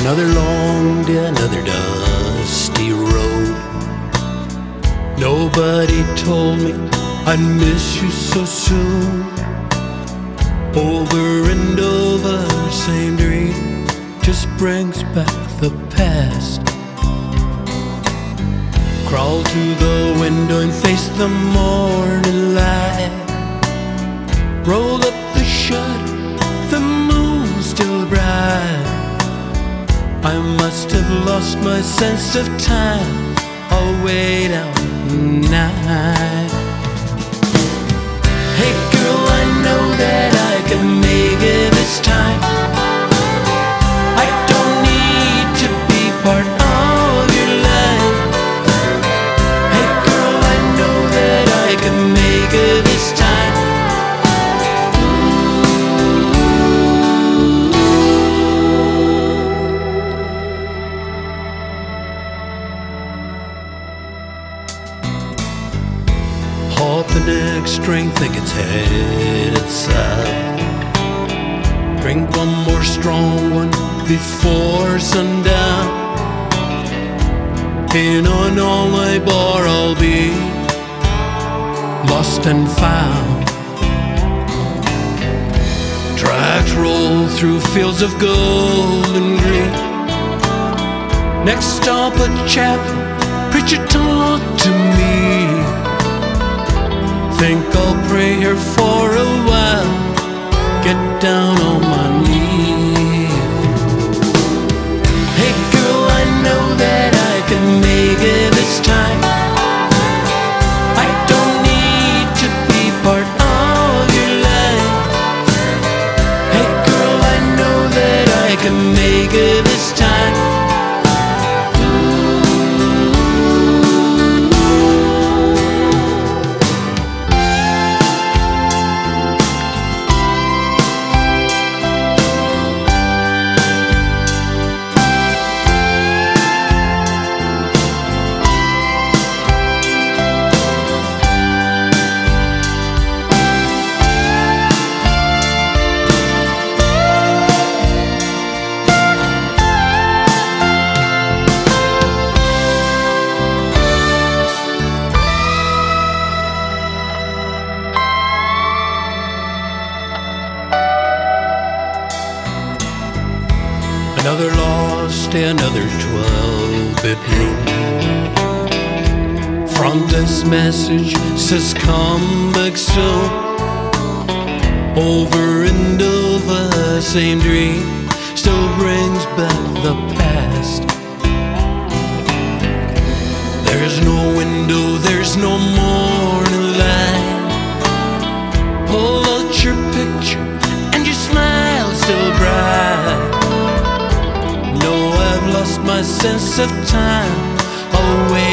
Another long day, another dusty road. Nobody told me I'd miss you so soon. Over and over, same dream just brings back the past. Crawl to the window and face the morning light. Roll up the shutter, the moon's still bright. I must have lost my sense of time. I'll wait out the night. Hey girl, I know that I can make it this time. I don't need to be part of your life. Hey girl, I know that I can make it this time. Hop the next train, think it's headed south. Drink one more strong one before sundown. In an all-night bar I'll be lost and found. Tracks roll through fields of gold and green. Next stop a chapel, preacher talk to me. Think I'll pray here for a while, get down on my knees. Hey girl, I know that I can make it this time. I don't need to be part of your life. Hey girl, I know that I can make it this time. Another lost day, another 12-bit room. Front desk message says come back soon. Over and over, same dream still brings back the past. There's no window, there's no morning light. Pull out your picture and your smile still bright. I've lost my sense of time. I'll wait